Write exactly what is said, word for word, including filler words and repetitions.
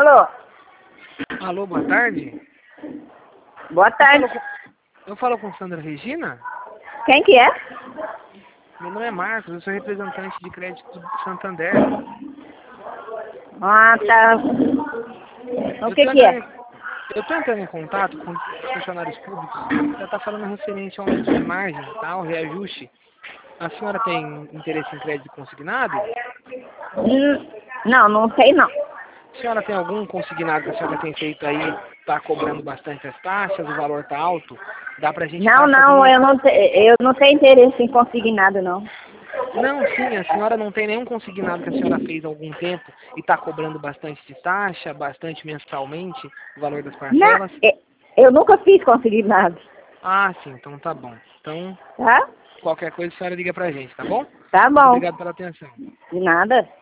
Alô? Alô, boa tarde. Boa tarde. Eu falo com, eu falo com Sandra Regina? Quem que é? Meu nome é Marcos, eu sou representante de crédito do Santander. Ah, tá. O Eu que tô que é? entrando em, eu tô entrando em contato com os funcionários públicos. Já está falando referente ao aumento de margem, tá? Ao reajuste. A senhora tem interesse em crédito consignado? Hum, não, não sei não. A senhora tem algum consignado que a senhora tem feito aí, está cobrando bastante as taxas, o valor está alto? Dá pra gente Não, estar fazendo... não, eu não, te, eu não tenho interesse em consignado, não. Não, sim, a senhora não tem nenhum consignado que a senhora fez há algum tempo e está cobrando bastante de taxa, bastante mensalmente, o valor das Não, parcelas? e- eu nunca fiz consignado, Ah, sim, então tá bom. Então, tá? qualquer coisa a senhora liga pra gente, tá bom? Tá Muito bom. obrigado pela atenção. De nada.